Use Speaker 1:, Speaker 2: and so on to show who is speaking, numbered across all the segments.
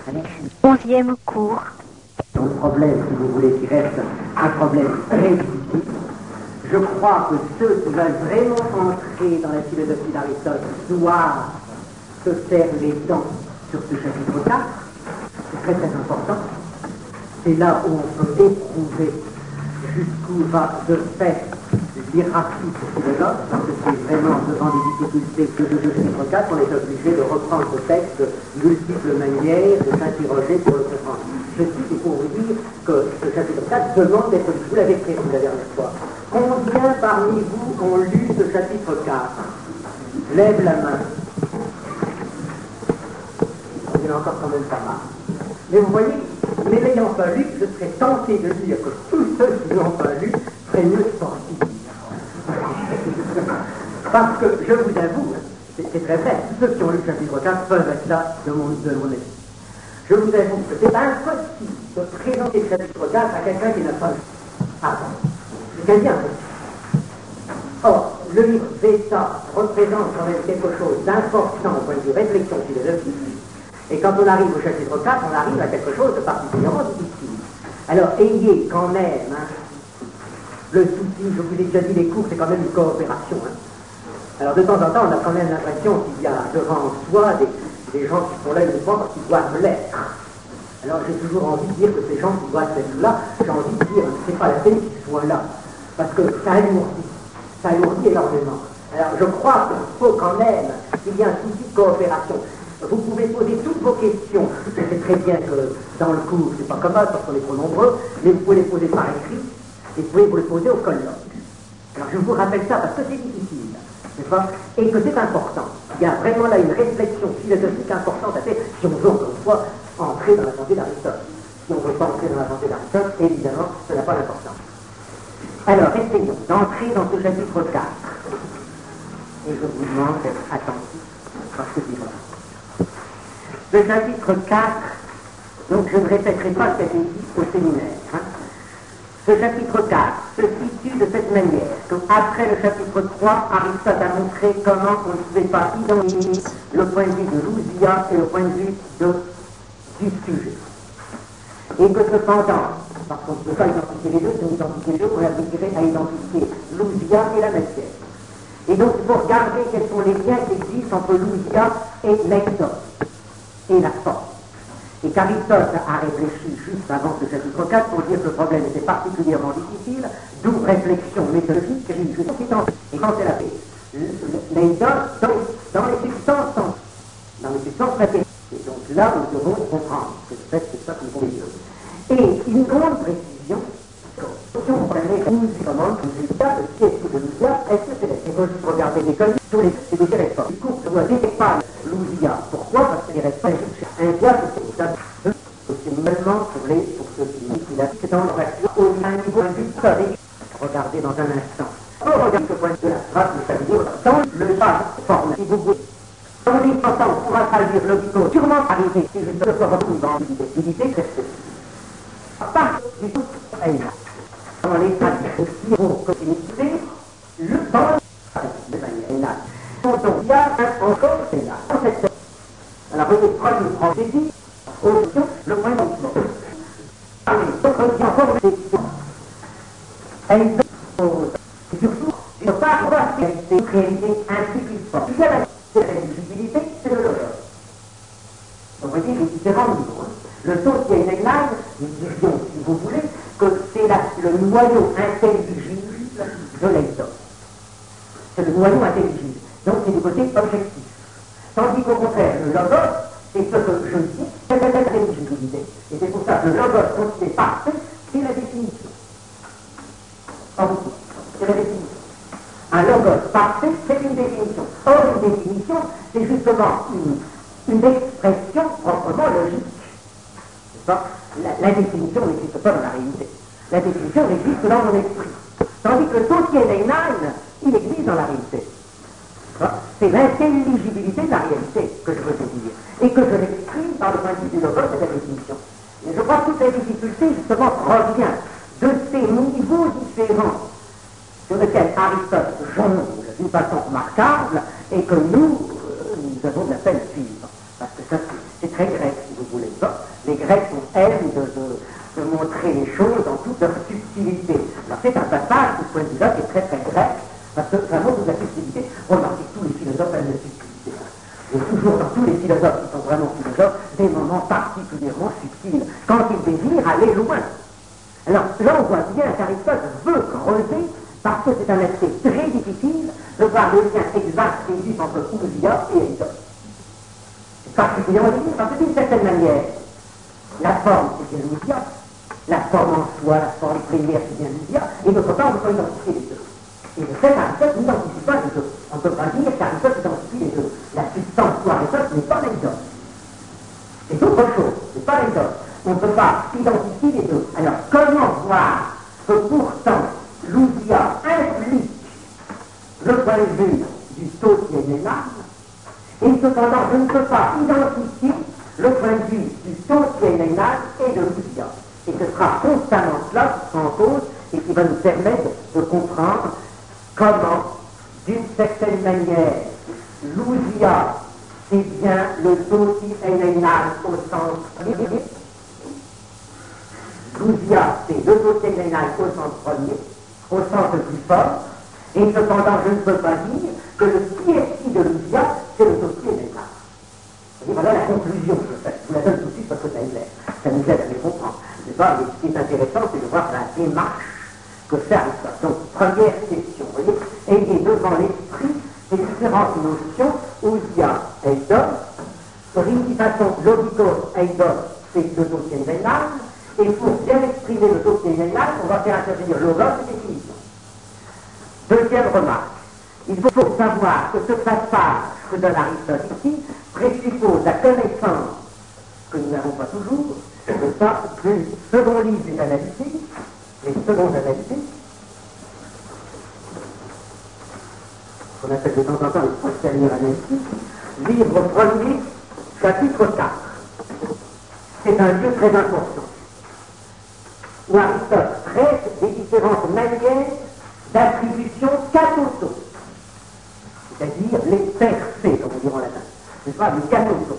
Speaker 1: 11e cours.
Speaker 2: Ton problème, si vous voulez, qui reste un problème très difficile. Je crois que ceux qui veulent vraiment entrer dans la philosophie d'Aristote doivent se faire les dents sur ce chapitre 4. C'est très très important. C'est là où on peut éprouver jusqu'où va de fait l'irraciste philosophe, parce que c'est vraiment devant des difficultés que de chapitre 4 qu'on est obligé de reprendre ce texte de multiples manières, de s'interroger pour le comprendre. Je cite pour vous dire que ce chapitre 4 demande d'être lu. Vous l'avez prévu la dernière fois. Combien parmi vous ont lu ce chapitre 4? Lève la main. Il y en a encore quand même pas mal. Mais vous voyez, ne l'ayant pas lu, je serais tenté de dire que tous ceux qui ne l'ont pas lu feraient mieux de sortir. Parce que, je vous avoue, c'est très vrai, tous ceux qui ont lu le chapitre 4 peuvent être là de mon avis. Je vous avoue que c'est impossible de présenter le chapitre 4 à quelqu'un qui n'a pas lu. Ah bon, c'est quasi impossible. Or, le livre Veta représente quand même quelque chose d'important au point de vue réflexion philosophique. Et quand on arrive au chapitre 4, on arrive à quelque chose de particulièrement difficile. Alors, ayez quand même le souci, je vous ai déjà dit, les cours, c'est quand même une coopération. Alors, de temps en temps, on a quand même l'impression qu'il y a devant soi des gens qui sont là uniquement parce qu'ils doivent l'être. Alors, j'ai toujours envie de dire que ces gens qui doivent être là, j'ai envie de dire, c'est pas la peine qu'ils soient là. Parce que ça alourdit énormément. Alors, je crois qu'il faut quand même qu'il y ait un souci de coopération. Vous pouvez poser toutes vos questions. Je sais très bien que dans le cours, c'est pas commode parce qu'on est trop nombreux, mais vous pouvez les poser par écrit et vous pouvez vous les poser au colloque. Alors je vous rappelle ça parce que c'est difficile, n'est-ce pas? Et que c'est important. Il y a vraiment là une réflexion philosophique importante à faire si on veut encore une fois entrer dans la pensée d'Aristote. Si on ne veut pas entrer dans la pensée d'Aristote, évidemment, ça n'a pas d'importance. Alors, essayons d'entrer dans ce chapitre 4. Et je vous demande d'être attentifs parce que c'est vrai. Le chapitre 4, donc je ne répéterai pas ce qui a été dit au séminaire. Ce chapitre 4 se situe de cette manière qu'après le chapitre 3, Aristote a montré comment on ne pouvait pas identifier le point de vue de l'ousia et le point de vue du sujet. Et que cependant, parce qu'on ne peut pas identifier les deux, c'est une identifier les deux, on aboutirait à identifier l'ousia et la matière. Et donc il faut regarder quels sont les liens qui existent entre l'ousia et l'exode. Et la forme. Et qu'Aristote a réfléchi juste avant ce chapitre 4 pour dire que le problème était particulièrement difficile, d'où réflexion méthodologique, et quand elle a fait l'exode dans les substances matérielles. Et donc là, nous devons comprendre que c'est ça que nous voulons dire. Et une grande précision, si on prenait comment qu'est-ce que l'ousia, est-ce que c'est la c'est que regarder l'école, tous les c'est des réformes. Du coup, on doit pas l'ousia. Pourquoi? Parce qu'il reste pas un diable, c'est seulement pour ceux qui c'est dans leur action au niveau historique. Regardez dans un instant. On regarde ce point de la phrase, ça veut dire dans le bas forme, si vous voulez. Dans les temps, on pourra traduire logiquement, sûrement arriver, si je me retrouve dans l'idée, c'est ceci. Parce que du tout, elle est là. Dans les traductions qui vont communiquer, le temps de manière là. Donc il y a encore, c'est là. Alors, vous prenez dit, le point d'emploi. Donc, on dit encore une question. Elle pose, surtout, il ne faut pas croire qu'elle s'est réalisée ainsi qu'il faut. Il y a la réducibilité, c'est le logos. Vous voyez les différents niveaux. Le Tolkien-Hegel, nous dirions, si vous voulez, que c'est le noyau intelligible de l'exode. C'est le noyau intelligible. Donc, c'est du côté objectif. Tandis qu'au contraire, le logos, c'est ce que je dis, c'est l'intelligibilité. Et c'est pour ça que le logos considéré parfait, c'est la définition. Or, c'est la définition. Un logos parfait, c'est une définition. Or, une définition, c'est justement une expression proprement logique. La définition n'existe pas dans la réalité. La définition existe dans mon esprit. Tandis que le Tolkien-Hegel, il existe dans la réalité. C'est l'intelligibilité de la réalité que je veux te dire, et que je l'exprime par le point de vue du logos de cette définition. Et je crois que toute la difficulté, justement, provient de ces niveaux différents sur lesquels Aristote jongle d'une façon remarquable, et que nous avons de la peine à suivre. Parce que ça, c'est très grec, si vous voulez pas. Les Grecs ont haine de montrer les choses dans toute leur subtilité. Alors c'est un passage, de ce point de vue-là, qui est très très grec, parce que vraiment toute la subtilité, remarquez tous les philosophes aiment la subtilité. Il y a toujours dans tous les philosophes qui sont vraiment philosophes des moments particulièrement subtils, quand ils désirent aller loin. Alors là on voit bien qu'Aristote veut creuser, parce que c'est un aspect très difficile de voir le lien exact qui existe entre Ousia et Aristote. C'est particulièrement difficile parce que d'une certaine manière, la forme c'est bien Ousia, la forme en soi, la forme primaire c'est bien Ousia, et d'autre part on peut identifier les deux. Et le fait qu'Aristote n'identifie pas les deux. On ne peut pas dire qu'Aristote identifie les deux. La substance pour Aristote n'est pas l'exode. C'est autre chose, c'est pas l'exode. On ne peut pas identifier les deux. Alors comment voir que pourtant l'ousia implique le point de vue du Totienénal, et cependant je ne peux pas identifier le point de vue du Totienénal et de l'ousia. Et ce sera constamment cela qui sera en cause et qui va nous permettre de comprendre comment, d'une certaine manière, l'ousia, c'est bien le Totienénal au sens premier. L'ousia, c'est le Totienénal au sens premier, au sens le plus fort, et cependant je ne peux pas dire que le PSI de l'ousia, c'est le Totienénal. Et voilà la conclusion que je fais. Je vous la donne tout de suite parce que ça est clair. Ça nous aide à les comprendre. Mais ce qui est intéressant, c'est de voir la démarche que fait Aristote. Donc, première question, vous voyez, ayez devant l'esprit les différentes notions, ousia, eidos, principation logikos, eidos, c'est le Totienénal, et pour bien exprimer le Totienénal, on va faire intervenir logos et définition. Deuxième remarque, il faut savoir que ce passage que donne Aristote ici présuppose la connaissance que nous n'avons pas toujours, de ça, du second livre des analytiques, les secondes analytiques, qu'on appelle de temps en temps les postérieures analytiques, livre premier, chapitre 4. C'est un lieu très important, où Aristote traite des différentes manières d'attribution katoto, c'est-à-dire les percées, comme on dit en latin, n'est-ce pas, les katoto.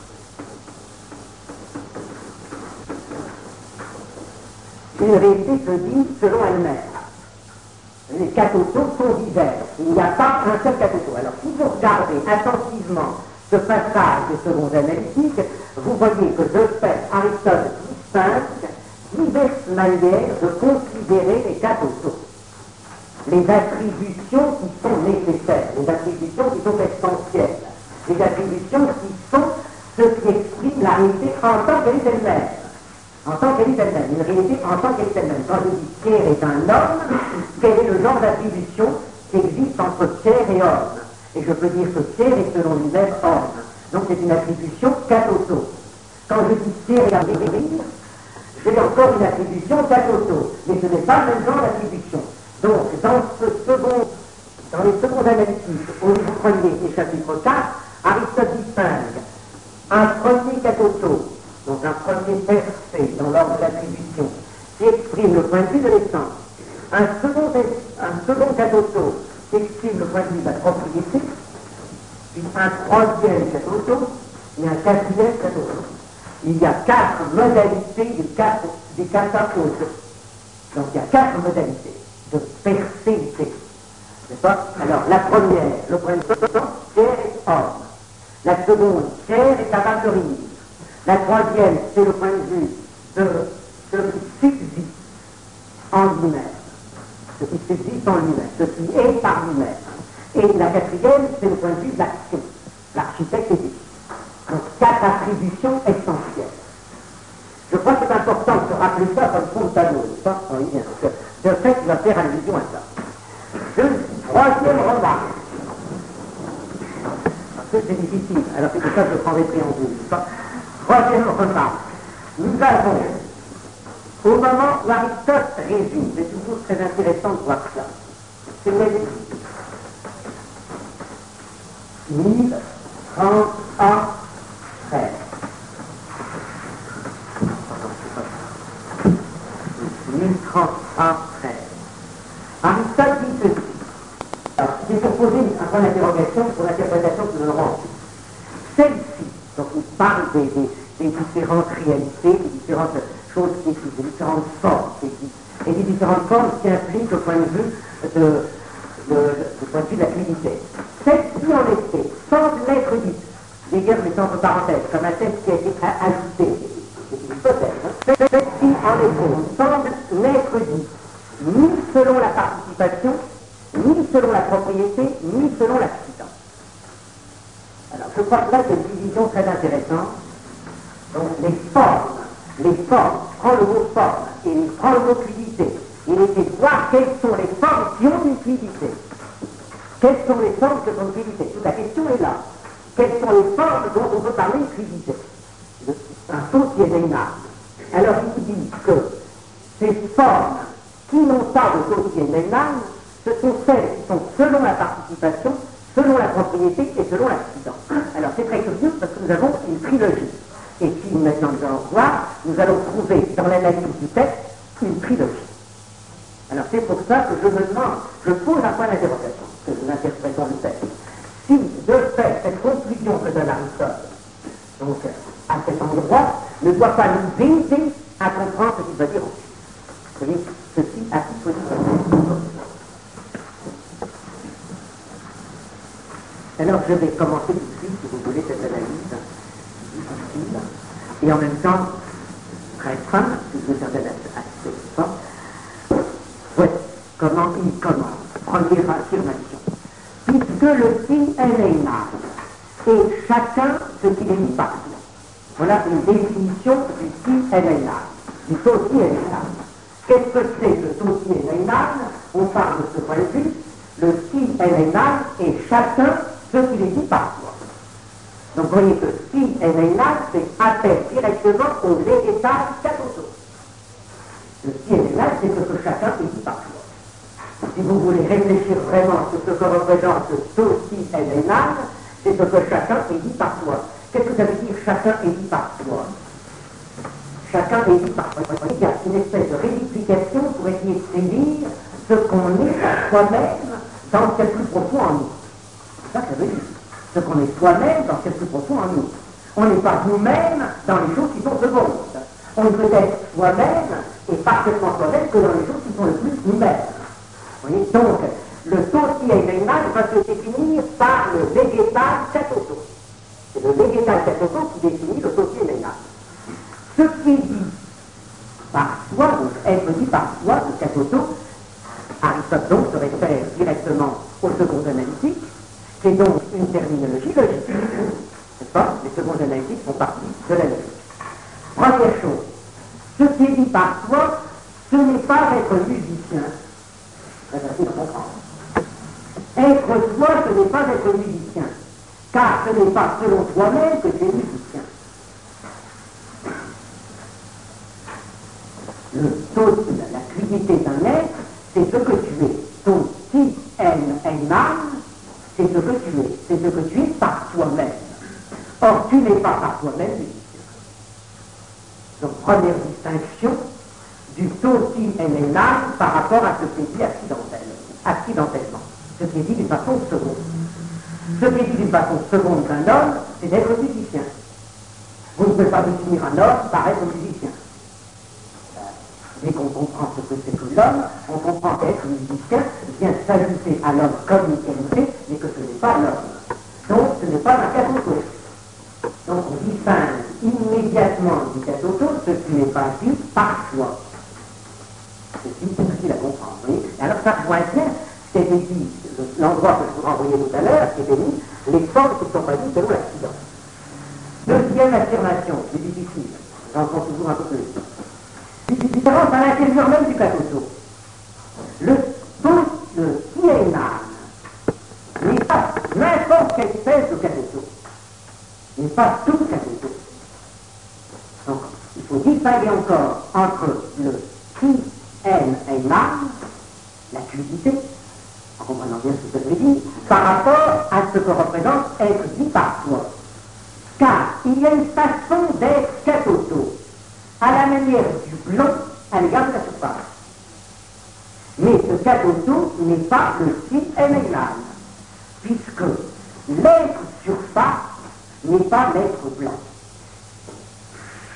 Speaker 2: Une réalité se dit selon elle-même. Les katotos sont divers. Il n'y a pas un seul katoto. Alors, si vous regardez attentivement ce passage des secondes analytiques, vous voyez que de fait, Aristote distingue diverses manières de considérer les katotos. Les attributions qui sont nécessaires, les attributions qui sont essentielles, les attributions qui sont ce qui exprime la réalité en tant qu'elle est elle-même. En tant qu'elle est elle-même, une réalité en tant qu'elle est elle-même. Quand je dis Pierre est un homme, quel est le genre d'attribution qui existe entre Pierre et homme? Et je peux dire que Pierre est selon lui-même homme. Donc c'est une attribution katoto. Quand je dis Pierre est un homme, j'ai encore une attribution katoto, mais ce n'est pas le même genre d'attribution. Donc dans les secondes analytiques, au livre premier et chapitre 4, Aristote distingue un premier katoto, donc un premier percé dans l'ordre de l'attribution, qui exprime le point de vue de l'essence. Un second katoto qui exprime le point de vue de la propriété, puis un troisième katoto et un quatrième katoto. Il y a 4 modalités des katatos. Donc il y a 4 modalités de percéité. N'est-ce pas? Alors la première, le point de vue, Pierre est homme. La seconde, Pierre est abatterie. La troisième, c'est le point de vue de ce qui subsiste en lui-même. Ce qui subsiste en lui-même, ce qui est par lui-même. Et la quatrième, c'est le point de vue de l'action. L'architecte est dit. Donc 4 attributions essentielles. Je crois que c'est important de se rappeler ça comme fond de tableau, n'est-ce pas? Oui, bien. De fait, il va faire allusion à ça. Troisième remarque. Parce que c'est difficile. Alors c'est pour ça que je prendrai préambule, n'est-ce pas? Troisième remarque. Nous avons, au moment où Aristote résume, c'est toujours très intéressant de voir ça, c'est le 1030 13. 1030 13. Aristote dit ceci. Alors, j'ai proposé un point d'interrogation pour l'interprétation que nous aurons ensuite. Celle-ci, donc il parle des différentes réalités, des différentes choses qui existent, des différentes formes qui existent, et des différentes formes qui impliquent au point de vue du point de vue de la clinicité. Celle-ci, en effet, semble n'être dite, d'ailleurs, mais entre parenthèses, comme un texte qui a été ajouté, c'est une hypothèse, hein. Celle-ci, en effet, semble n'être dite ni selon la participation, ni selon la propriété, ni selon l'accident. Alors, je crois que là, c'est une division très intéressante. Donc, les formes, prends le mot forme, et prends le mot fluidité. Il était de voir quelles sont les formes qui ont une fluidité. Quelles sont les formes qui ont une fluidité? Toute la question est là. Quelles sont les formes dont on peut parler de fluidité? Un saut qui est vénal. Alors, il dit que ces formes qui n'ont pas de saut qui est vénal, ce sont celles qui sont selon la participation, selon la propriété et selon l'accident. Alors, c'est très curieux parce que nous avons une trilogie. Et si maintenant nous allons voir, nous allons trouver dans l'analyse du texte une trilogie. Alors c'est pour ça que je me demande, je pose un point d'interrogation, que nous interprétons le texte. Si, de fait, cette conclusion que donne Aristote, donc à cet endroit, ne doit pas nous aider à comprendre ce qu'il va dire ensuite. Vous voyez, ceci à titre d'hypothèse. Alors je vais commencer tout de suite, si vous voulez, cette analyse difficile, et en même temps très fin, d'une certaine aspect. Voici comment il commence. Première affirmation. Puisque le si est et chacun ce qu'il est mis partout. Voilà une définition du si est du sauti est. Qu'est-ce que c'est que le sauti est? On parle de ce point de vue. Le si est et chacun ce qu'il est dit par soi. Donc vous voyez que si est c'est appel directement au végétal catoto. Le si est c'est ce que chacun est dit par soi. Si vous voulez réfléchir vraiment sur ce que représente le sauti est c'est ce que chacun est dit par soi. Qu'est-ce que ça veut dire chacun est dit par soi? Chacun est dit par soi. Il y a une espèce de rédification pour essayer de saisir ce qu'on est à soi-même dans ce qui est plus profond en nous. C'est ça que ça veut dire. Ce qu'on est soi-même dans ce qui est plus profond en nous. On n'est pas nous-mêmes dans les choses qui sont secondes. On ne peut être soi-même et parfaitement soi-même que dans les choses qui sont le plus nous-mêmes. Vous voyez, donc, le sauti est va se définir par le végétal catoto. C'est le végétal catoto qui définit le sauti est. Ce qui est dit par soi, donc être dit par soi, le catoto, Aristote donc se réfère directement au second analytique, qui est donc une terminologie logique. N'est-ce pas? Les secondes analytiques font partie de la logique. Première chose, ce qui est dit par soi, ce n'est pas être musicien. Très facile à comprendre. Être soi, ce n'est pas être musicien, car ce n'est pas selon toi-même que tu es musicien. Le taux, la fluidité d'un être, c'est ce que tu es. Ton si âme, c'est ce que tu es. C'est ce que tu es par toi-même. Or, tu n'es pas par toi-même musicien. Donc, première distinction du taux si âme par rapport à ce qui est dit accidentellement. Ce qui est dit d'une façon seconde. Ce qui est dit d'une façon seconde d'un homme, c'est d'être musicien. Vous ne pouvez pas définir un homme par être musicien. Dès qu'on comprend ce que c'est que l'homme, on comprend qu'être musicien vient s'ajouter à l'homme comme une qualité, mais que ce n'est pas l'homme. Donc ce n'est pas un catoto. Donc on distingue immédiatement du catoto ce qui n'est pas dit par soi. C'est difficile à comprendre. Vous voyez. Alors ça rejoint bien ce qui était dit, l'endroit que je vous renvoyais tout à l'heure, qui était mis, les formes qui ne sont pas dites selon l'accident. Deuxième affirmation, c'est difficile, j'en prends toujours un peu plus. Différence à l'intérieur même du catoto. Le qui est âme n'est pas n'importe quelle espèce de catoto. N'est pas tout catoto. Donc, il faut distinguer encore entre le qui aime et âme, la fluidité, en comprenant bien ce que je veux dire, par rapport à ce que représente être dit par soi. Car il y a une façon d'être catoto, à la manière du blond à l'égard de la surface. Mais ce catoto n'est pas le si âme, puisque l'être surface n'est pas l'être blanc.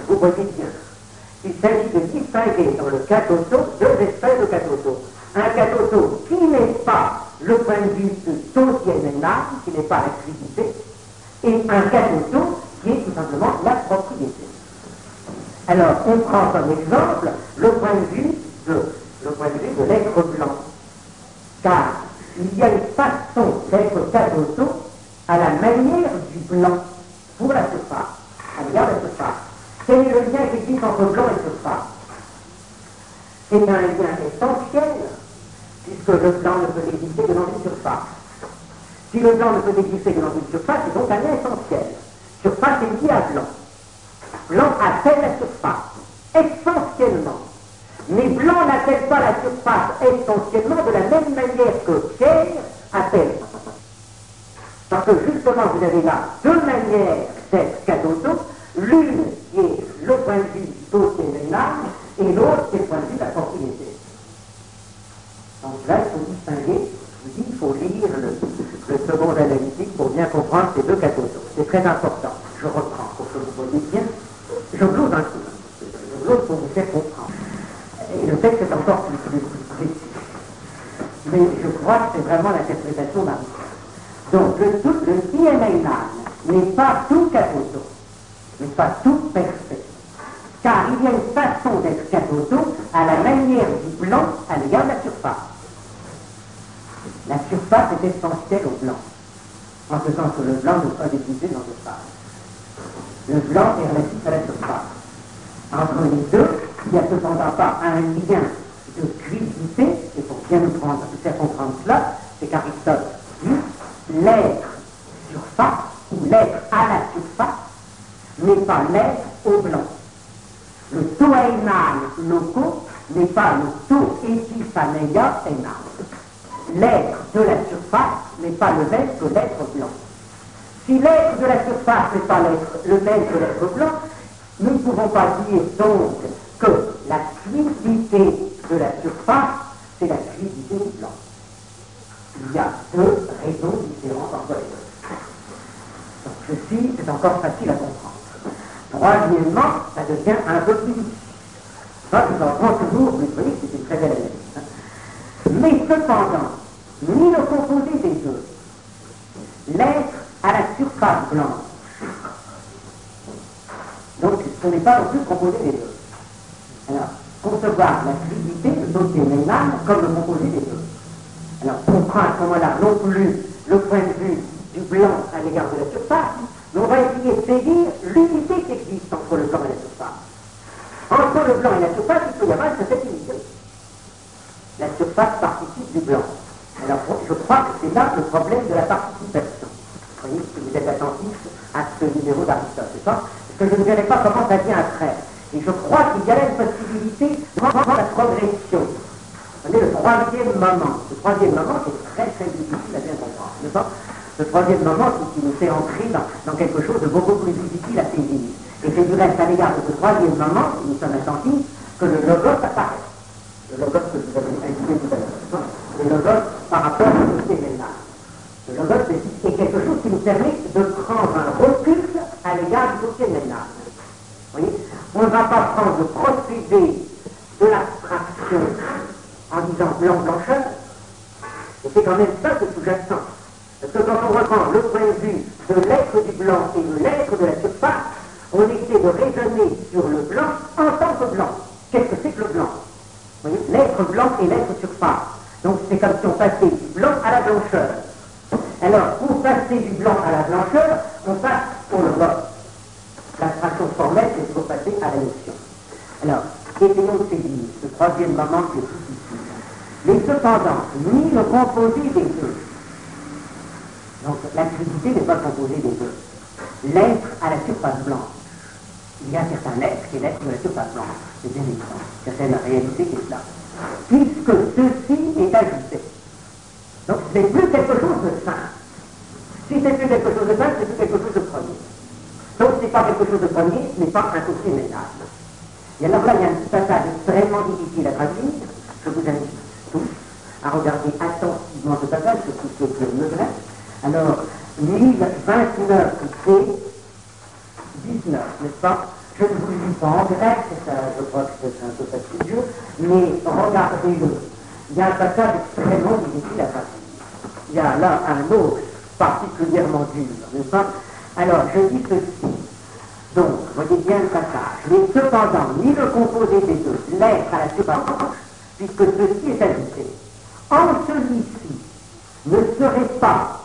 Speaker 2: vous voyez bien. Il s'agit de distinguer dans le katoto deux espèces de katoto. Un katoto qui n'est pas le point de vue de Tosienena, qui n'est pas la fluidité, et un katoto qui est tout simplement la propriété. Alors, on prend comme exemple le point de vue de l'être blanc. Car il y a une façon d'être katoto à la manière du blanc pour la surface, à l'égard de la surface. Quel est le lien qui existe entre blanc et surface? C'est un lien essentiel, puisque le blanc ne peut exister que dans une surface. Si le blanc ne peut exister que dans une surface, c'est donc un lien essentiel. Surface est liée à blanc. Blanc appelle la surface, essentiellement. Mais blanc n'appelle pas la surface essentiellement de la même manière que Pierre appelle. Parce que justement, vous avez là deux manières d'être katoto, l'une qui est le point de vue d'Oténéna, et l'autre qui est le point de vue de la propriété. Donc là, il faut distinguer, je vous dis, il faut lire le second analytique pour bien comprendre ces deux katotos. C'est très important. Je reprends pour que vous voyez bien. Je glose un coup. Je glose pour vous faire comprendre. Et le texte est encore plus précis. Mais je crois que c'est vraiment l'interprétation d'Aristote. Donc, le Tienénan n'est pas tout katoto, n'est pas tout perfect. Car il y a une façon d'être katoto à la manière du blanc à l'égard de la surface. La surface est essentielle au blanc, en ce sens que le blanc ne peut pas exister dans l'espace. Le blanc est relatif à la surface. Entre les deux, il n'y a cependant pas un lien de fluidité, et pour bien nous faire comprendre cela, c'est qu'Aristote dit l'être surface, ou l'être à la surface, n'est pas l'être au blanc. Le toeinan loco n'est pas le to epifaneia enan. L'être de la surface n'est pas le même que l'être blanc. Si l'être de la surface n'est pas le même que l'être blanc, nous ne pouvons pas dire donc que la fluidité de la surface, c'est la fluidité du blanc. Il y a deux raisons différentes entre les deux. Donc ceci, c'est encore facile à comprendre. Troisièmement, ça devient un peu plus difficile. Ça, je vous en prends toujours, mais vous voyez que c'est une très belle analyse. Mais cependant, ni le composé des deux, l'être à la surface blanche, donc ce n'est pas non plus composé des deux. Alors, concevoir la fluidité de Tosienena comme le composé des deux. Alors, on prend à ce moment-là non plus le point de vue du blanc à l'égard de la surface, mais on va essayer de saisir l'unité qui existe entre le blanc et la surface. Entre le blanc et la surface, il peut y avoir une certaine unité. La surface participe du blanc. Alors, je crois que c'est là le problème de la participation. Vous voyez, si vous êtes attentif à ce numéro d'Aristote, c'est ça? Parce que je ne verrai pas comment ça vient après. Et je crois qu'il y a là une possibilité de la progression. Vous voyez, le troisième moment. Le troisième moment, c'est très très difficile à bien comprendre, n'est-ce pas? Le troisième moment, qui nous fait entrer dans quelque chose de beaucoup plus difficile à saisir. Et c'est du reste à l'égard de ce troisième moment, si nous sommes attentifs, que le logos apparaît. Le logos que vous avez indiqué tout à l'heure. Le logos par rapport au Tosienena. Le logos est quelque chose qui nous permet de prendre un recul à l'égard du Tosienena. Vous voyez, on ne va pas prendre le procédé de l'abstraction en disant blanc-blancheur, et c'est quand même ça que sous-jacent. Parce que quand on reprend le point de vue de l'être du blanc et de l'être de la surface, on essaie de raisonner sur le blanc en tant que blanc. Qu'est-ce que c'est que le blanc? Vous voyez, l'être blanc et l'être surface. Donc c'est comme si on passait du blanc à la blancheur. Alors, pour passer du blanc à la blancheur, on passe au logos. L'abstraction formelle, c'est pour passer à la notion. Alors, essayons de saisir ce troisième moment qui est difficile. Mais cependant, ni le composé des deux. Donc, la fluidité n'est pas composée des deux. L'être à la surface blanche. Il y a un certain être qui est l'être de la surface blanche. C'est bien évident. Certaine réalité qui est là. Puisque ceci est ajouté. Donc, ce n'est plus quelque chose de simple. Si c'est plus quelque chose de simple, c'est plus quelque chose de premier. Donc, ce n'est pas quelque chose de premier, ce n'est pas un Tosienena. Et alors là, il y a un petit passage extrêmement difficile à traduire. Je vous invite tous à regarder attentivement ce passage, surtout ceux qui le regrettent. Alors, 1029 et 19, n'est-ce pas? Je ne vous lis sont en grec, ça, je crois que c'est un peu fastidieux, mais regardez-le. Il y a un passage extrêmement difficile à traduire. Il y a là un autre particulièrement dur, n'est-ce pas? Alors, je dis ceci. Donc, voyez bien le passage. Mais cependant, ni le composé des deux, l'être à la surface, puisque ceci est ajouté. En celui-ci, ne serait pas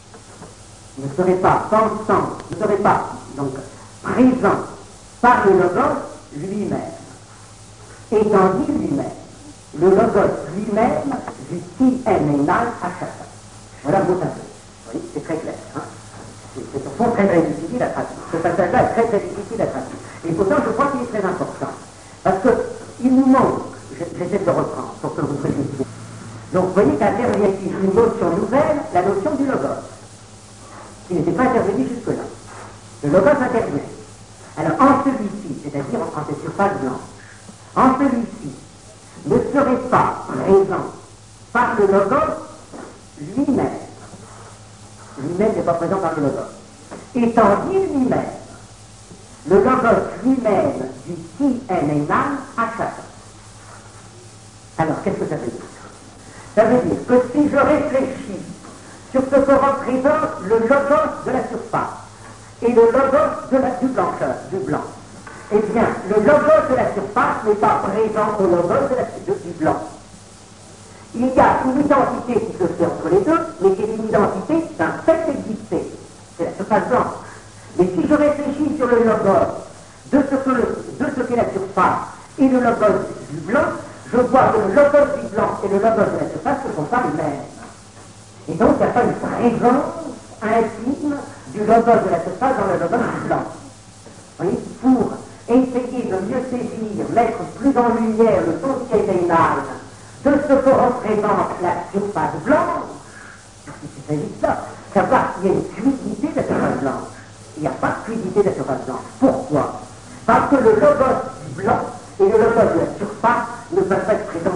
Speaker 2: pensant, ne serait pas, donc, présent par le logos lui-même. Étant dit lui-même, le logos lui-même, qui est ménal à chacun. Voilà le mot à fait. Vous voyez, c'est très clair. Hein? C'est au fond très très difficile à traduire. Ce passage-là est très très difficile à traduire. Et pourtant, je crois qu'il est très important. Parce qu'il nous manque, j'essaie de le reprendre pour que vous preniez. Donc, vous voyez qu'intervient ici une notion nouvelle, la notion du logos, qui n'était pas intervenue jusque-là. Le logos intervient. Alors, en celui-ci, c'est-à-dire en ces surfaces blanches, en celui-ci, ne serait pas présent par le logos lui-même. Lui-même n'est pas présent par le logos. Étant dit lui-même, le logos lui-même du qui est ménal à chacun. Alors, qu'est-ce que ça veut dire? Ça veut dire que si je réfléchis sur ce que représente le logos de la surface et le logos du blanc, eh bien, le logos de la surface n'est pas présent au logos du blanc. Il y a une identité qui se fait entre les deux, mais qui est une identité d'un fait existé. C'est la surface blanche. Mais si je réfléchis sur le logos de ce qu'est la surface et le logos du blanc, je vois que le logos du blanc et le logos de la surface ne sont pas les mêmes. Et donc, il n'y a pas une présence intime du logos de la surface dans le logos du blanc. Vous voyez, pour essayer de mieux saisir, mettre plus en lumière le foncier vénal de ce que représente la surface blanche, il s'agit de ça, savoir qu'il y a une fluidité de la surface blanche. Il n'y a pas de fluidité de la surface blanche. Pourquoi? Parce que le logos du blanc et le logos de la surface ne peuvent pas être présents.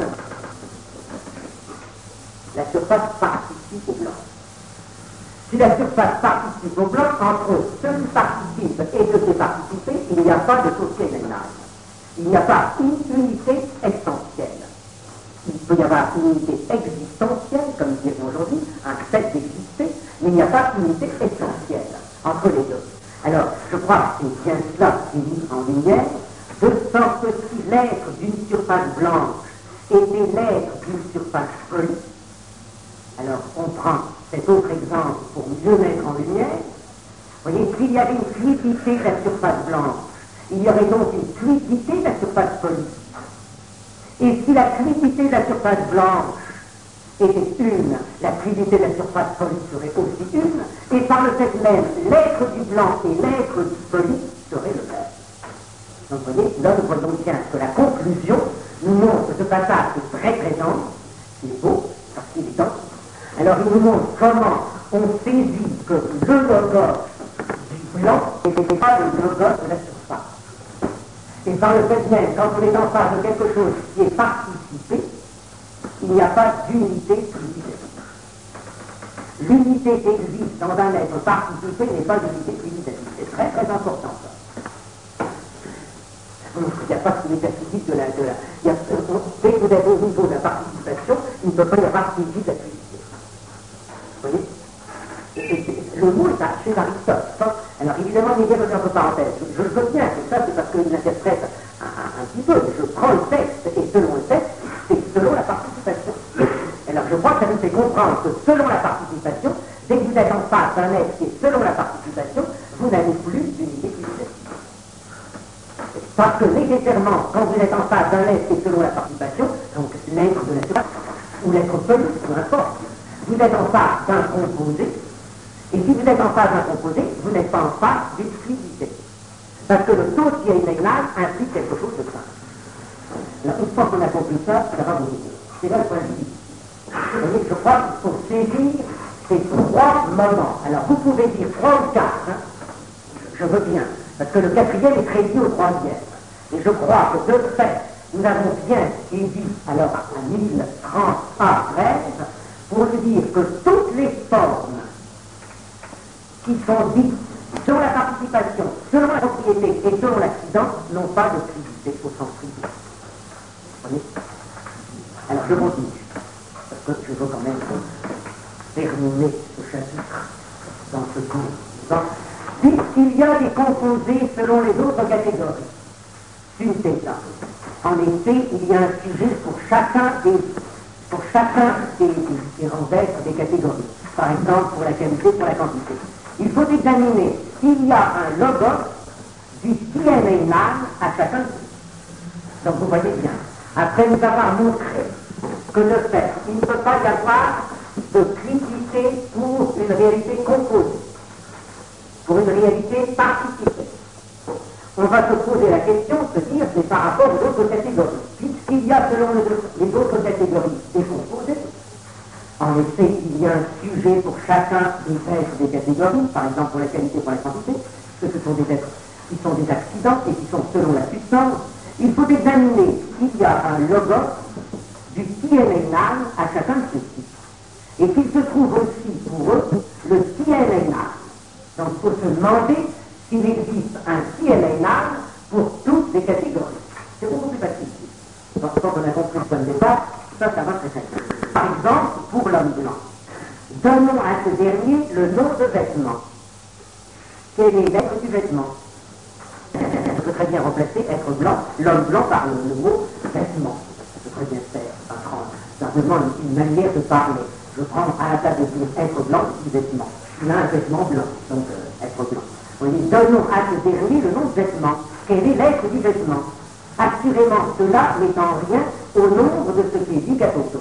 Speaker 2: La surface participe au blanc. Si la surface participe au blanc, entre ce qui participe et ce qui est participé, il n'y a pas de foncier vénal. Il n'y a pas une unité essentielle. Il peut y avoir une unité existentielle, comme nous disons aujourd'hui, un fait d'exister, mais il n'y a pas d'unité essentielle entre les deux. Alors, je crois que c'est bien cela qui est mis en lumière, de sorte que si l'être d'une surface blanche était l'être d'une surface polie, alors on prend cet autre exemple pour mieux mettre en lumière. Vous voyez, s'il y avait une fluidité de la surface blanche, il y aurait donc une fluidité de la surface polie. Et si la fluidité de la surface blanche était une, la fluidité de la surface polie serait aussi une, et par le fait même, l'être du blanc et l'être du poli seraient le même. Donc vous voyez, là nous voyons bien que la conclusion nous montre ce passage est très présent, c'est beau, parce qu'il est dense. Alors il nous montre comment on saisit que le logos du blanc n'était pas le logos de la surface. Et par le fait même, quand on est en face de quelque chose qui est participé, il n'y a pas d'unité fluide. L'unité qui existe dans un être participé n'est pas l'unité fluide. C'est très très important ça. Il n'y a pas d'unité fluide dès que vous êtes au niveau de la participation, il ne peut pas y avoir d'unité de la fluidité. Vous voyez? Le mot est chez Aristote. Alors évidemment, il y a entre parenthèses. Je le veux bien, c'est ça, c'est parce qu'il interprète un petit peu. Je prends le texte, et selon le texte, c'est selon la participation. Alors je crois que ça nous fait comprendre que selon la participation, dès que vous êtes en face d'un être qui est selon la participation, vous n'avez plus d'unité fluide. Parce que nécessairement, quand vous êtes en face d'un être qui est selon la participation, donc l'être de la surface, ou l'être poli, peu importe, vous êtes en face d'un composé. Et si vous êtes en face d'un composé, vous n'êtes pas en face d'une fluidité. Parce que le taux qui est inégal implique quelque chose de simple. Alors, une fois qu'on a compris ça, ça va vous aider. C'est là le point de vue. Vous voyez, je crois qu'il faut saisir ces trois moments. Alors, vous pouvez dire trois ou quatre, hein. Je veux bien, parce que le quatrième est très lié au troisième. Et je crois que de fait, nous avons bien saisi, alors à 1030 à 13, pour nous dire que toutes les formes qui sont dites selon la participation, selon la propriété et selon l'accident, n'ont pas de fluidité au sens fluide. Vous voyez? Alors je continue, parce que je veux quand même terminer ce chapitre dans ce cours. Puisqu'il y a des composés selon les autres catégories, synthéta. En effet, il y a un sujet pour chacun des différents êtres des catégories. Par exemple, pour la qualité, pour la quantité. Il faut examiner s'il y a un logos du Tieneinan à chacun de ces. Donc vous voyez bien, après nous avoir montré que de fait, il ne peut pas y avoir de criticité pour une réalité composée, pour une réalité participée. On va se poser la question, se dire, c'est par rapport aux autres catégories. Puisqu'il y a selon les autres catégories des composés, en effet, il y a un sujet pour chacun des êtres des catégories, par exemple pour la qualité, pour la quantité, parce que ce sont des êtres qui sont des accidents et qui sont selon la substance. Il faut examiner s'il y a un logos du Tieneinan à chacun de ceux-ci. Et qu'il se trouve aussi pour eux le Tieneinan. Donc il faut se demander s'il existe un Tieneinan pour toutes les catégories. C'est beaucoup plus facile. Donc quand on a compris le point de départ, ça va très bien. Par exemple, pour l'homme blanc, donnons à ce dernier le nom de vêtement. Quelle est l'être du vêtement? On peut très bien remplacer être blanc, l'homme blanc par le mot vêtement. On peut très bien faire, ça prend simplement une manière de parler. Je prends à la place de dire être blanc, je dis vêtement. Il a un vêtement blanc, donc être blanc. On dit donnons à ce dernier le nom de vêtement. Quel est l'être du vêtement? Assurément, cela n'est en rien au nombre de ce qui est dit Gatoto.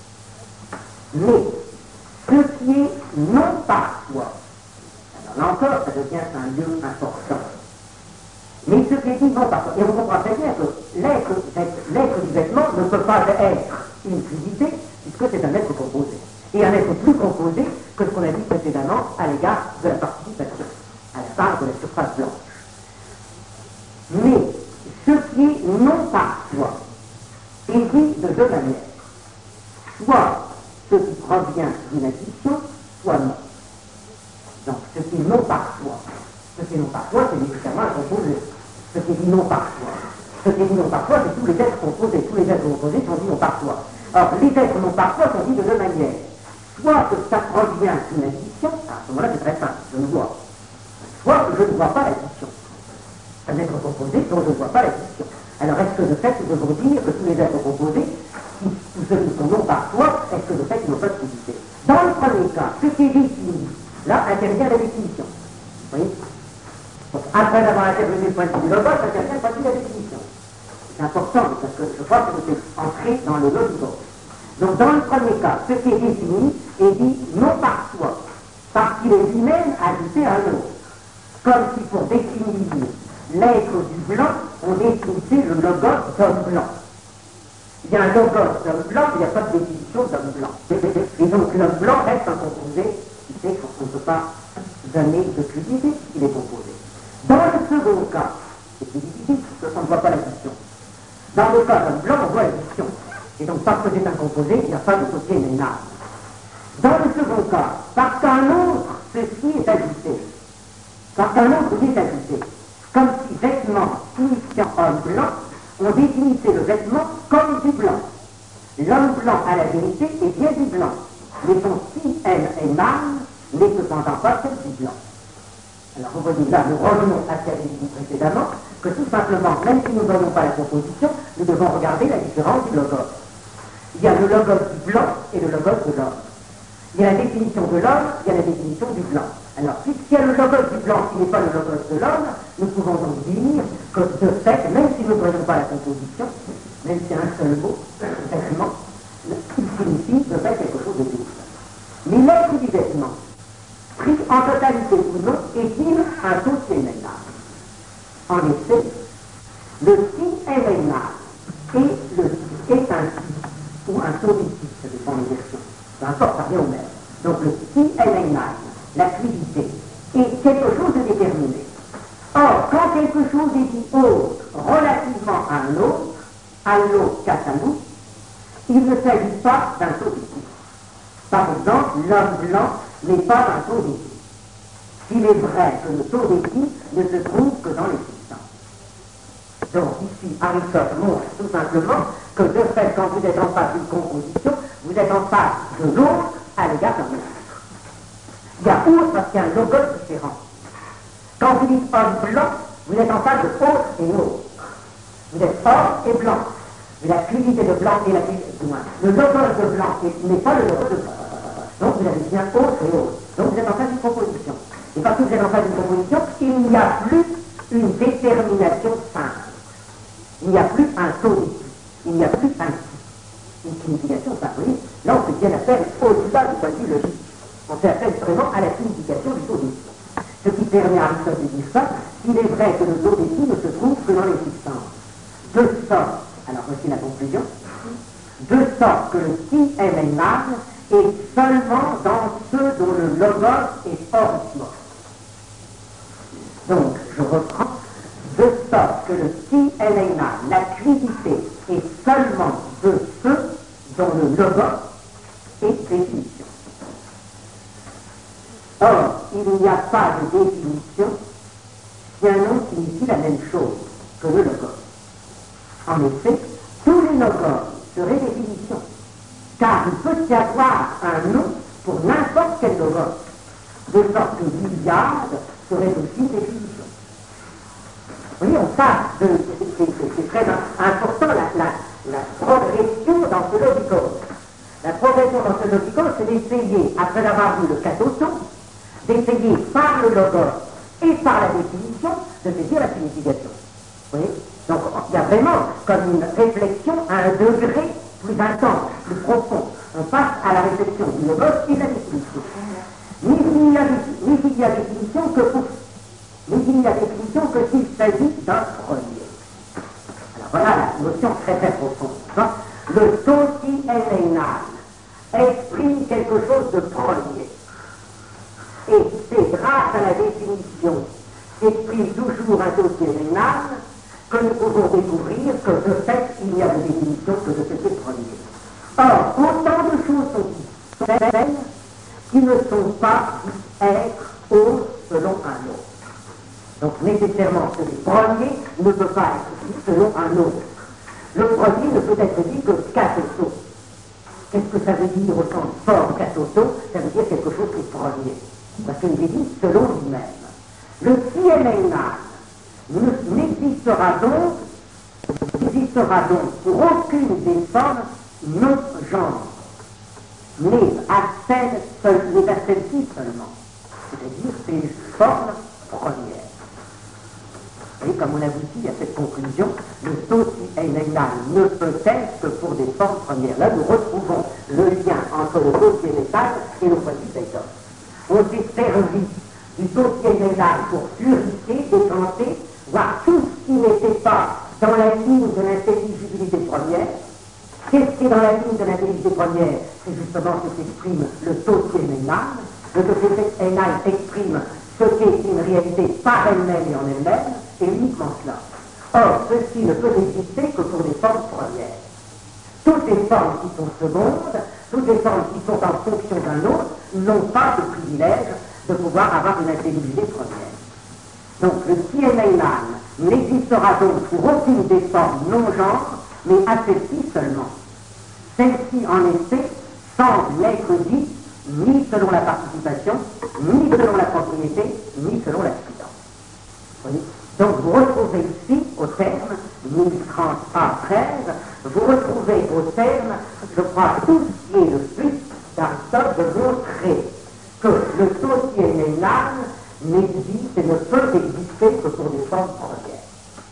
Speaker 2: Mais ce qui est non par soi, alors là encore, ça devient un lieu important. Mais ce qui est dit non par soi, et on comprend très bien que l'être du vêtement ne peut pas être une fluidité, puisque c'est un être composé. Et un être plus composé que ce qu'on a dit précédemment à l'égard de la participation, à la part de la surface blanche. Mais ce qui est non par soi est dit de deux manières. Soit ce qui provient d'une addition, soit non. Donc ce qui est non par soi, c'est nécessairement un composé. Ce qui est dit non par soi, c'est tous les êtres composés. Tous les êtres composés sont dits non par soi. Or, les êtres non par soi sont dits de deux manières. Soit que ça provient d'une addition, à ce moment-là c'est très simple, je ne vois. Soit que je ne vois pas l'addition. Un être composé dont je ne vois pas l'addition. Alors est-ce que de fait nous devons dire que tous les êtres composés, tous ceux qui sont non par soi, est-ce que de fait ils n'ont pas de fluidité? Dans le premier cas, ce qui est défini, là intervient la définition. Vous voyez? Donc, après avoir intervenu le point de vue du logos, intervient le point de vue de la définition. C'est important parce que je crois que vous êtes entré dans le logos. Donc dans le premier cas, ce qui est défini est dit non par soi, parce qu'il est lui-même ajouté à un autre. Comme si pour définir l'être du blanc, on définissait le logos d'homme blanc. Il y a un logos d'homme blanc, il n'y a pas de définition d'homme blanc. Et donc l'homme blanc reste un composé qui fait qu'on ne peut pas donner de fluidité s'il est composé. Dans le second cas, c'est plus difficile parce qu'on ne voit pas l'addition. Dans le cas d'homme blanc, on voit l'addition. Et donc parce que c'est un composé, il n'y a pas de côté ménage. Dans le second cas, parce qu'un autre, ceci est ajouté. Parce qu'un autre est ajouté. Comme si vêtement signifiant homme blanc, on définissait le vêtement comme du blanc. L'homme blanc, à la vérité, est bien du blanc. Mais son si elle est mâle n'est cependant pas celle du blanc. Alors vous voyez là, nous revenons à ce qui a été dit précédemment, que tout simplement, même si nous ne voyons pas la composition, nous devons regarder la différence du logos. Il y a le logos du blanc et le logos de l'homme. Il y a la définition de l'homme, il y a la définition du blanc. Alors, puisqu'il y a le logos du blanc qui n'est pas le logos de l'homme, nous pouvons donc dire que de fait, même si nous ne voyons pas la composition, même si c'est un seul mot, vêtement, il signifie de fait quelque chose de double. Mais l'être du vêtement, pris en totalité ou non, est-il un taux Tieneinan? En effet, le Tieneinan est un ou un tonitif, ça dépend des versions. Peu importe, ça revient au même. Donc le Tieneinan, la fluidité, est quelque chose de déterminé. Or, quand quelque chose est dit autre relativement à un autre, à l'autre qu'à nous, il ne s'agit pas d'un tonitif. Par exemple, l'homme blanc n'est pas un tonitif. s'il est vrai que le taux d'épi ne se trouve que dans les substances. Donc ici, Aristote montre tout simplement que de fait, quand vous êtes en face d'une composition, vous êtes en face de l'autre à l'égard d'un autre. Il y a autre parce qu'il y a un logos différent. Quand vous dites homme blanc, vous êtes en face de autre et autre. Vous êtes homme et blanc. Mais la fluidité de blanc et la fluidité de moins. Le logos de blanc n'est pas le logos de blanc. Donc vous avez bien autre et autre. Donc vous êtes en face d'une composition. Et parce que vous êtes en face d'une composition, il n'y a plus une détermination simple. Il n'y a plus un taux d'épi. Il n'y a plus une signification simple. Vous voyez, là on fait bien affaire au-delà du point de vue logique. On fait affaire vraiment à la signification du taux d'épi. Ce qui permet à Aristote de dire ça, il est vrai que le taux d'épi ne se trouve que dans les substances. De sorte, alors voici la conclusion, de sorte que le qui est l'âme est seulement dans ceux dont le logos est hors du mort. Donc, je reprends, de sorte que le qui est l'âme, la quiddité, est seulement de ceux dont le logos est définition. Or, il n'y a pas de définition si un nom signifie la même chose que le logos. En effet, tous les logos seraient définitions, car il peut y avoir un nom pour n'importe quel logos, de sorte que Iliade serait aussi une définition. Vous voyez, on passe de... C'est très important la progression dans ce logikos. La progression dans ce logikos, c'est d'essayer, après avoir vu le catoton, d'essayer par le logos et par la définition de saisir la signification. Vous voyez? Donc il y a vraiment comme une réflexion à un degré plus intense, plus profond. On passe à la réflexion du logos et de la définition. Mais il n'y a définition que pour... Mais il n'y a définition que s'il s'agit d'un premier. Alors voilà la notion très très profonde. Le tosi elenal exprime quelque chose de premier. Et c'est grâce à la définition qu'exprime toujours un tosi elenal que nous pouvons découvrir que de fait il n'y a de définition que de ce qui est premier. Or, autant de choses sont certaines qui ne sont pas être autres selon un autre. Donc nécessairement ce qui est premier ne peut pas être dit selon un autre. Le premier ne peut être dit que katoto. Qu'est-ce que ça veut dire au sens fort katoto? Ça veut dire quelque chose qui est premier. Parce qu'il est dit selon lui-même. Le Siemena n'existera donc pour aucune des formes non genre, mais à celle-ci seulement. C'est-à-dire c'est une forme première. Et comme on aboutit à cette conclusion, le tosi elenal ne peut être que pour des formes premières. Là, nous retrouvons le lien entre le tosi elenal et le point de vue d'Aidos. On s'est servi du tosi elenal pour purifier, décanter, voir tout ce qui n'était pas dans la ligne de l'intelligibilité première. Qu'est-ce qui est dans la ligne de l'intelligibilité première? C'est justement ce qu'exprime le tosi elenal. Le tosi elenal exprime ce qu'est une réalité par elle-même et en elle-même, et uniquement cela. Or, ceci ne peut exister que pour des formes premières. Toutes les formes qui sont secondes, toutes les formes qui sont en fonction d'un autre, n'ont pas le privilège de pouvoir avoir une intelligibilité première. Donc, le Siemeinan n'existera donc pour aucune des formes non-genres, mais à celle-ci seulement. Celle-ci, en effet, semble n'être dite ni selon la participation, ni selon la propriété, ni selon la suivante. Donc vous retrouvez ici, au terme 1030A13, vous retrouvez au terme, je crois, tout ce qui est le but d'Aristote de montrer que le tosi-elenal n'existe et ne peut exister que pour des formes premières.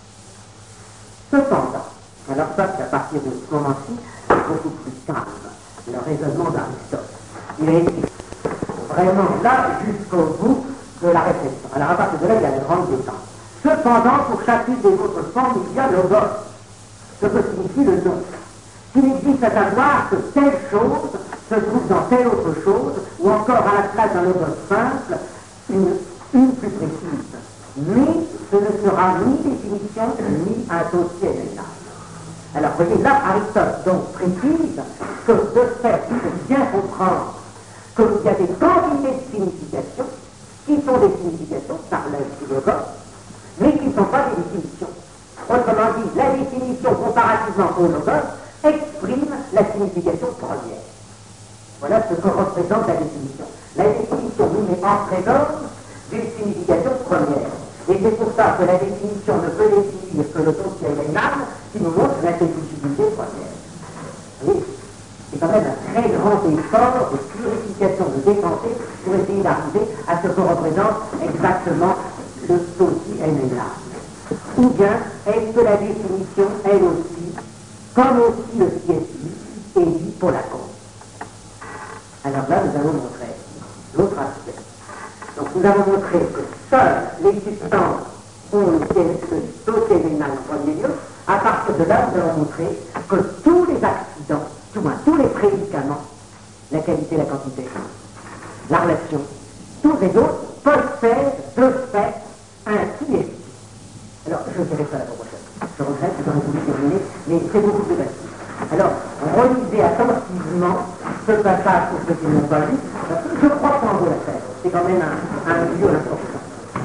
Speaker 2: Cependant, alors ça c'est à partir de ce moment-ci, beaucoup plus calme, le raisonnement d'Aristote. Il est vraiment là jusqu'au bout de la réflexion. Alors à partir de là, il y a une grande détente. Cependant, pour chacune des autres formes, il y a logos, ce que signifie le nom. Qu'il existe à savoir que telle chose se trouve dans telle autre chose, ou encore à la place d'un logos simple, une plus précise. Mais ce ne sera ni définition, ni un dossier élémental. Alors, vous voyez, là, Aristote donc précise que de fait, il faut bien comprendre qu'il y a des quantités de signification qui sont des significations, par l'œil du logos, mais qui ne sont pas des définitions. Autrement dit, la définition comparativement au logos exprime la signification première. Voilà ce que représente la définition. La définition nous met en présence d'une signification première. Et c'est pour ça que la définition ne peut définir que le don qui est l'âme, qui nous montre l'intelligibilité première. Oui, c'est quand même un très grand effort de purification, de dépenser pour essayer d'arriver à ce que représente exactement le souci et l'âme. Ou bien, est-ce que la définition, elle aussi, comme aussi le siècle, est dit pour la cause? Alors là, nous allons montrer l'autre aspect. Donc nous avons montré que seules les substances ont le totélénal en premier lieu. À partir de là, nous allons montrer que tous les accidents, du moins tous les prédicaments, la qualité, la quantité, la relation, tous les autres possèdent de fait un siècle. Alors, je dirai ça la fois prochaine. Je regrette, j'aurais voulu terminer, mais c'est beaucoup plus facile. Alors, relisez attentivement ce passage pour ceux qui ne l'ont pas lu, parce que je crois qu'en vaut la peine. C'est quand même un lieu important.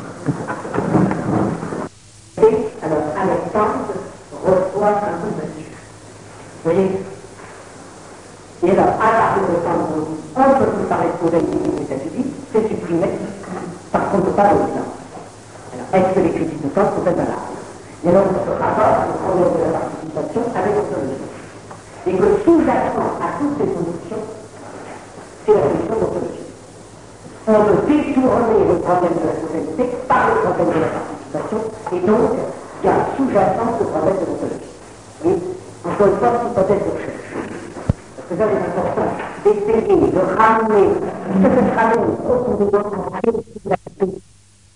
Speaker 2: Et, alors, Alexandre reçoit un coup de monsieur. Vous voyez? Et alors, à partir de Alexandre, on ne peut plus parler de les États-Unis, c'est supprimé, par contre pas au-delà. Est-ce que les critiques de temps sont valables? Et alors, on se rapporte au problème de la participation avec l'autonomie. Et que sous-jacent à toutes ces solutions, c'est la solution d'autonomie. On veut détourner le problème de la souveraineté par le problème de la participation, et donc, il y a sous-jacent ce problème de l'autonomie. Et encore une fois, c'est hypothèse de recherche. Parce que ça, c'est important d'essayer de ramener ce que sera autour de notre